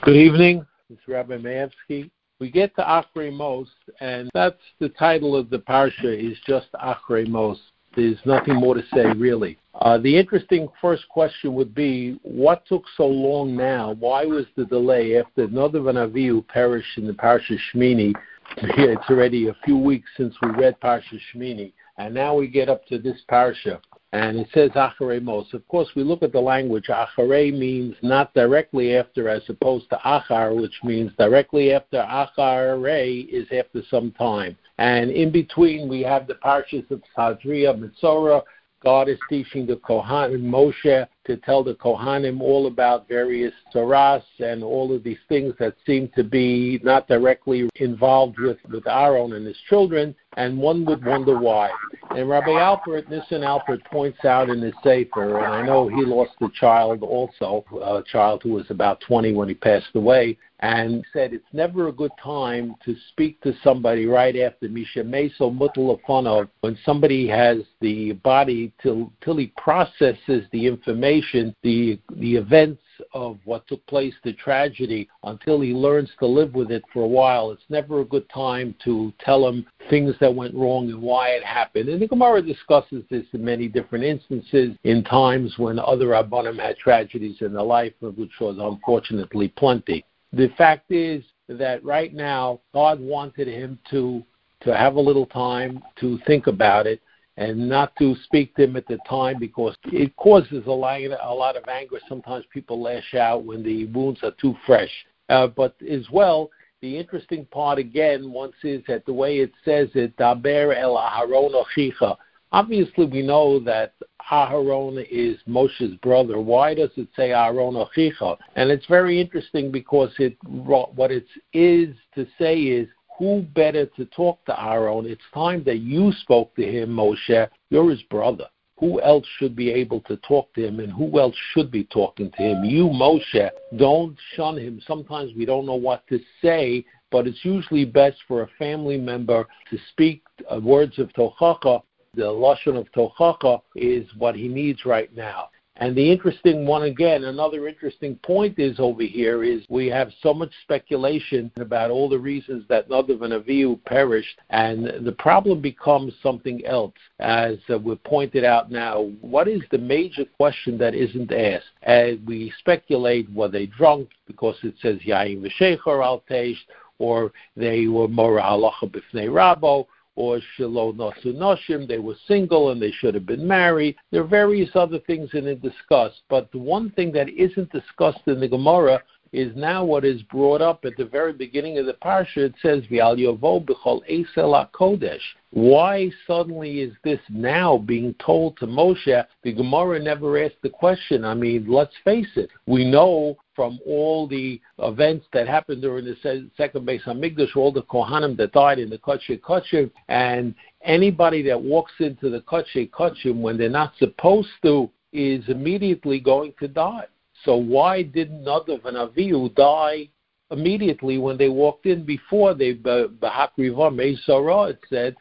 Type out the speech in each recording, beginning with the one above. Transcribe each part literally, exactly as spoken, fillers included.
Good evening, it's Rabbi Maevsky. We get to Achrei Mos, and that's the title of the parsha, is just Achrei Mos. There's nothing more to say, really. Uh, the interesting first question would be, what took so long now? Why was the delay after Nadav and Avihu perished in the parsha Shmini? It's already a few weeks since we read parsha Shmini, and now we get up to this parsha. And it says Acharei Mos. Of course, we look at the language. Acharei means not directly after, as opposed to Achar, which means directly after. Acharei is after some time. And in between, we have the parshas of Sadria, Mitzorah. God is teaching the Kohanim, Moshe, to tell the Kohanim all about various Torahs and all of these things that seem to be not directly involved with, with Aaron and his children, and one would wonder why. And Rabbi Alpert, Nissen Alpert, points out in his Sefer, and I know he lost a child also, a child who was about twenty when he passed away, and said it's never a good time to speak to somebody right after Misha Meso Mutal Afonov, when somebody has the body till till he processes the information, the the events of what took place, the tragedy, until he learns to live with it for a while. It's never a good time to tell him things that went wrong and why it happened. And the Gemara discusses this in many different instances, in times when other Rabbanim had tragedies in their life, of which was unfortunately plenty. The fact is that right now, God wanted him to to have a little time to think about it and not to speak to him at the time, because it causes a lot, a lot of anger. Sometimes people lash out when the wounds are too fresh. Uh, but as well, the interesting part again, once is that the way it says it, Daber el Aharon Achicha. Obviously, we know that Aharon is Moshe's brother. Why does it say Aharon Achicha? And it's very interesting because it what it is to say is, who better to talk to Aaron? It's time that you spoke to him, Moshe. You're his brother. Who else should be able to talk to him, and who else should be talking to him? You, Moshe. Don't shun him. Sometimes we don't know what to say, but it's usually best for a family member to speak uh, words of Tochacha. The Lashon of Tochacha is what he needs right now. And the interesting one, again, another interesting point is over here is we have so much speculation about all the reasons that Nadav and Avihu perished, and the problem becomes something else. As uh, we pointed out now, what is the major question that isn't asked? As we speculate, were they drunk because it says Yain v'Sheichar al Teish, or they were Mora halacha b'fnei Rabo, or Shelo Nasu Noshim, they were single and they should have been married. There are various other things in it discussed, but the one thing that isn't discussed in the Gemara is now what is brought up at the very beginning of the parsha. It says, V'al yovo b'chol eisel HaKodesh. Why suddenly is this now being told to Moshe? The Gemara never asked the question. I mean, let's face it. We know from all the events that happened during the second Beis Hamikdash, all the Kohanim that died in the Kodesh Kodashim, and anybody that walks into the Kodesh Kodashim when they're not supposed to is immediately going to die. So why didn't Nadav and Avihu die immediately when they walked in before they Bahakriva Meisara? It said,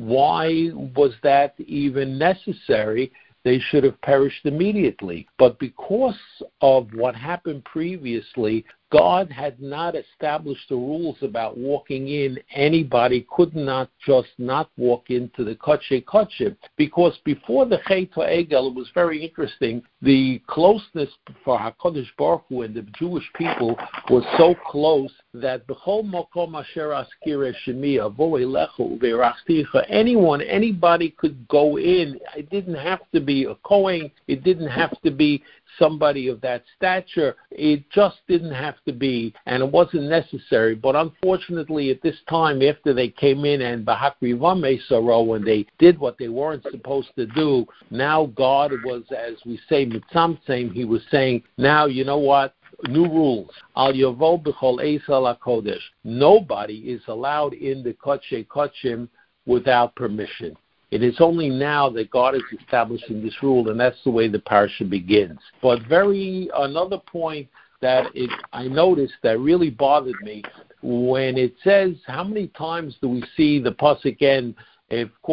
why was that even necessary? They should have perished immediately. But because of what happened previously, God had not established the rules about walking in. Anybody could not just not walk into the Kodesh Kodashim, because before the Chet HaEgel, it was very interesting. The closeness for HaKadosh Baruch Hu and the Jewish people was so close that B'chol Mokom Asher Askireh Shemi Avo Elechu Ve'Rachticha, anyone, anybody could go in. It didn't have to be a Kohen. It didn't have to be somebody of that stature. It just didn't have to be, and it wasn't necessary. But unfortunately, at this time, after they came in and Bahakriva Meisara, when they did what they weren't supposed to do, now God was, as we say, mitzamtzem, he was saying, now, you know what? New rules. Al yovo b'chol eisel HaKodesh. Nobody is allowed in the Kodesh Kodashim without permission. It is only now that God is establishing this rule, and that's the way the parasha begins. But very another point that it, I noticed that really bothered me, when it says, how many times do we see the pasuk end? Of course,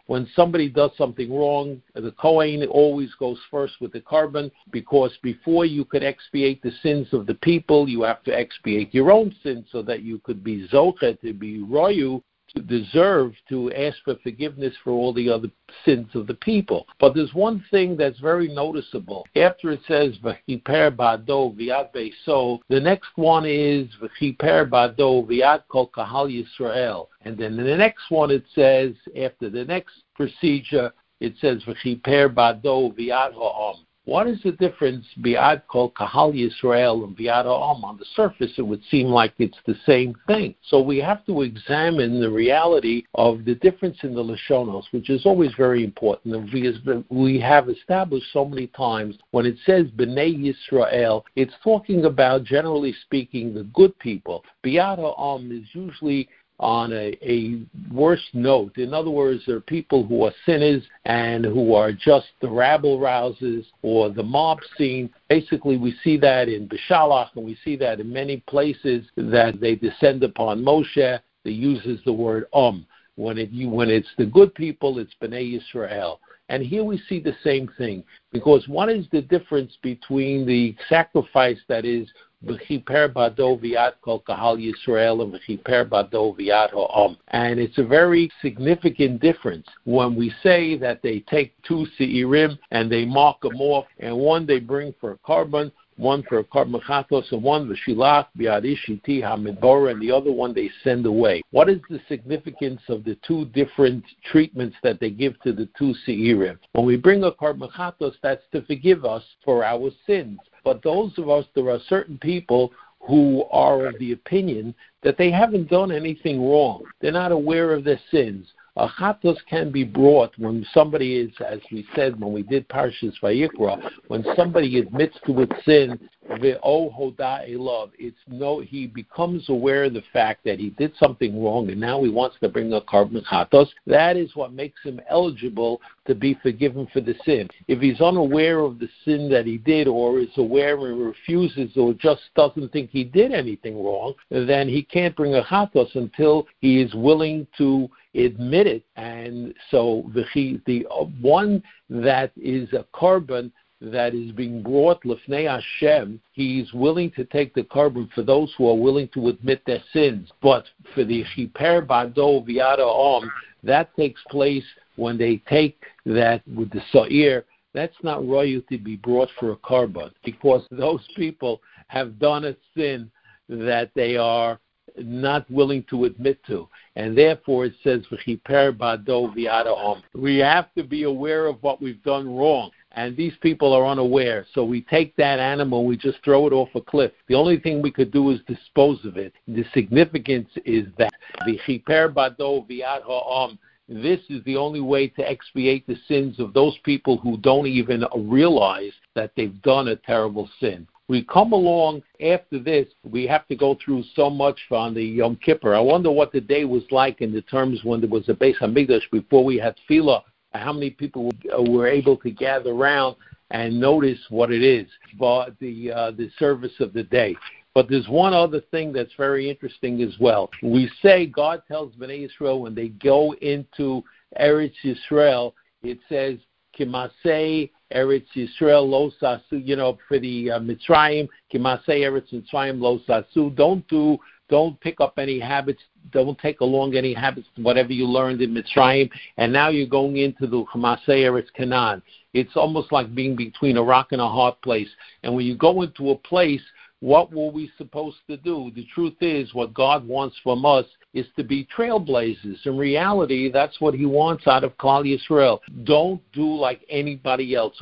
when somebody does something wrong, the Kohen always goes first with the carbon, because before you could expiate the sins of the people, you have to expiate your own sins so that you could be zoche, to be royu, to deserve to ask for forgiveness for all the other sins of the people. But there's one thing that's very noticeable. After it says v'chiper ba'ado v'yad beiso, the next one is v'chiper ba'ado v'yad kol kahal Yisrael. And then in the next one it says, after the next procedure, it says v'chiper ba'ado v'yad ha'am. What is the difference bi'ad kol kahal Yisrael and bi'ad ha'am? On the surface, it would seem like it's the same thing. So we have to examine the reality of the difference in the Lashonos, which is always very important. And we, we have established so many times, when it says B'nai Yisrael, it's talking about, generally speaking, the good people. Bi'ad ha'am is usually on a, a worse note. In other words, there are people who are sinners and who are just the rabble-rousers or the mob scene. Basically, we see that in Bishalach, and we see that in many places that they descend upon Moshe that uses the word Om. When, it, when it's the good people, it's B'nai Yisrael. And here we see the same thing, because what is the difference between the sacrifice that is v'chiper ba'ado v'yad kol kahal Yisrael and v'chiper ba'ado v'yad ha'am? And it's a very significant difference when we say that they take two seirim and they mark them off, and one they bring for a carbon, one for a carbon chatos, and one v'shilach b'yad ishiti hamidbora, and the other one they send away. What is the significance of the two different treatments that they give to the two seirim? When we bring a carbon chatos, that's to forgive us for our sins. But those of us, there are certain people who are of the opinion that they haven't done anything wrong. They're not aware of their sins. A chatos can be brought when somebody is, as we said when we did Parshas Vayikra, when somebody admits to its sin, ve'o hoda elav, it's no, he becomes aware of the fact that he did something wrong and now he wants to bring a carbon chatos. That is what makes him eligible to be forgiven for the sin. If he's unaware of the sin that he did, or is aware and refuses, or just doesn't think he did anything wrong, then he can't bring a chatos until he is willing to admit it. And so the the one that is a carbon that is being brought lefnei Hashem, he's willing to take the carbon for those who are willing to admit their sins. But for the chiper ba'ado v'yad ha'am, that takes place when they take that with the sa'ir. That's not royu to be brought for a carbon, because those people have done a sin that they are not willing to admit to. And therefore it says v'chiper ba'ado v'yad ha'am. We have to be aware of what we've done wrong. And these people are unaware. So we take that animal, we just throw it off a cliff. The only thing we could do is dispose of it. The significance is that v'chiper ba'ado v'yad ha'am, this is the only way to expiate the sins of those people who don't even realize that they've done a terrible sin. We come along after this, we have to go through so much on the Yom Kippur. I wonder what the day was like in the terms when there was a Beis HaMikdash, before we had tefillah, how many people were able to gather around and notice what it is, for the, uh, the service of the day. But there's one other thing that's very interesting as well. We say God tells Bnei Yisrael when they go into Eretz Yisrael, it says, Kimasei Eretz Yisrael lo sasu, you know, for the uh, Mitzrayim, Kimasei Eretz Mitzrayim lo sasu. Don't do, don't pick up any habits, don't take along any habits, whatever you learned in Mitzrayim, and now you're going into the Kimasei Eretz Canaan. It's almost like being between a rock and a hard place. And when you go into a place, what were we supposed to do? The truth is, what God wants from us is to be trailblazers. In reality, that's what he wants out of Klal Yisrael. Don't do like anybody else.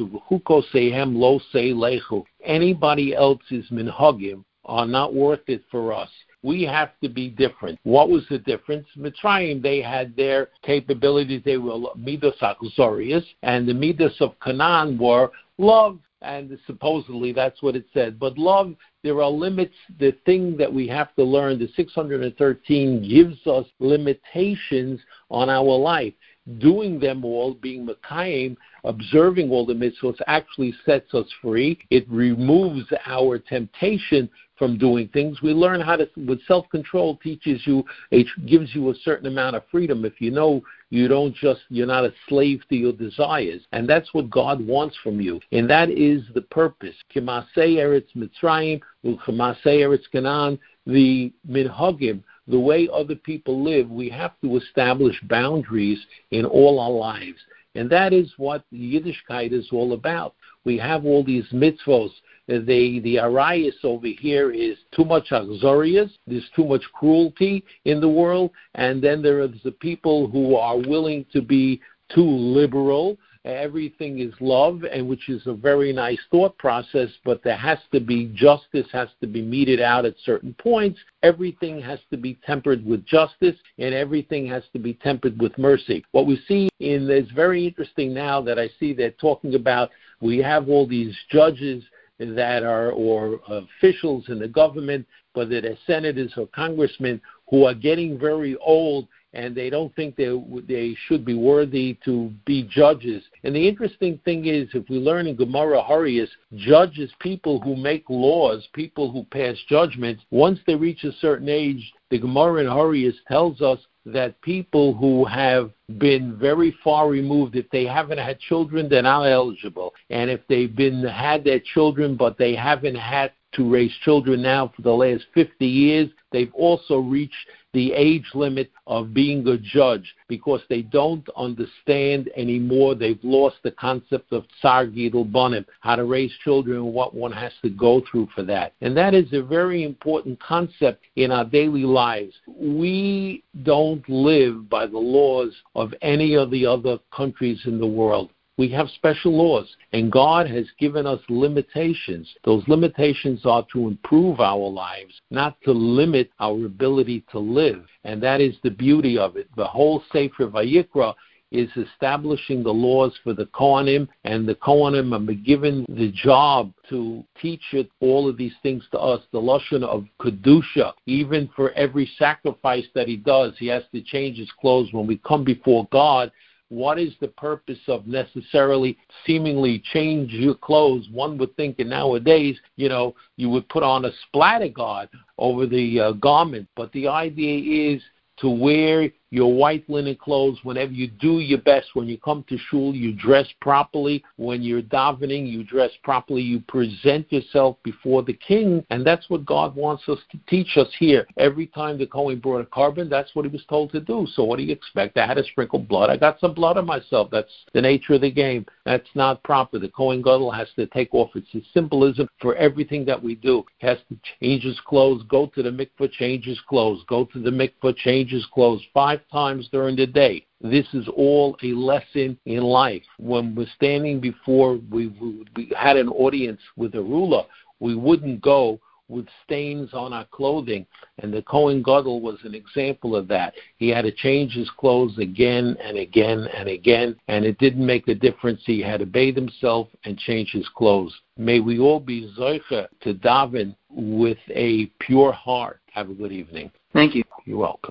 Anybody else's minhagim are not worth it for us. We have to be different. What was the difference? Mitzrayim, they had their capabilities. They were midos achzorius, and the midos of Canaan were love. And supposedly that's what it said. But love, there are limits. The thing that we have to learn, the six hundred thirteen gives us limitations on our life. doing them all, being Mekayim, observing all the mitzvahs, actually sets us free. It removes our temptation from doing things. We learn how to, with self-control, teaches you, it gives you a certain amount of freedom. If you know you don't just, you're not a slave to your desires. And that's what God wants from you. And that is the purpose. K'masei Eretz Mitzrayim, U'K'masei Eretz Canaan, the minhagim, the way other people live, we have to establish boundaries in all our lives. And that is what Yiddishkeit is all about. We have all these mitzvos. The, the arayas over here is too much achzorius, there's too much cruelty in the world, and then there are the people who are willing to be too liberal. Everything is love, and which is a very nice thought process, but there has to be justice, has to be meted out at certain points. Everything has to be tempered with justice, and everything has to be tempered with mercy. What we see in, it's very interesting now that I see they're talking about, we have all these judges that are, or officials in the government, whether they're senators or congressmen, who are getting very old, and they don't think they they should be worthy to be judges. And the interesting thing is, if we learn in Gemara Harius, judges, people who make laws, people who pass judgments, once they reach a certain age, the Gemara in Harius tells us that people who have been very far removed, if they haven't had children, they're not eligible. And if they've been had their children, but they haven't had to raise children now for the last fifty years, they've also reached the age limit of being a judge, because they don't understand anymore. They've lost the concept of tsar gidul banim, how to raise children and what one has to go through for that. And that is a very important concept in our daily lives. We don't live by the laws of any of the other countries in the world. We have special laws, and God has given us limitations. Those limitations are to improve our lives, not to limit our ability to live. And that is the beauty of it. The whole Sefer Vayikra is establishing the laws for the Kohanim, and the Kohanim are given the job to teach it, all of these things to us. The Lashon of Kedusha, even for every sacrifice that he does, he has to change his clothes. When we come before God, what is the purpose of necessarily seemingly change your clothes? One would think that nowadays, you know, you would put on a splatter guard over the uh, garment. But the idea is to wear your white linen clothes whenever you do your best. When you come to shul, you dress properly. When you're davening, you dress properly. You present yourself before the king, and that's what God wants us to teach us here. Every time the Kohen brought a carbon, that's what he was told to do. So what do you expect? I had to sprinkle blood. I got some blood on myself. That's the nature of the game. That's not proper. The Kohen Gadol has to take off. It's a symbolism for everything that we do. He has to change his clothes, go to the mikveh, change his clothes, go to the mikveh, change his clothes five times during the day. This is all a lesson in life. When we're standing before, we, we, we had an audience with a ruler, we wouldn't go with stains on our clothing. And the Kohen Gadol was an example of that. He had to change his clothes again and again and again, and it didn't make a difference. He had to bathe himself and change his clothes. May we all be zoicha to daven with a pure heart. Have a good evening. Thank you. You're welcome.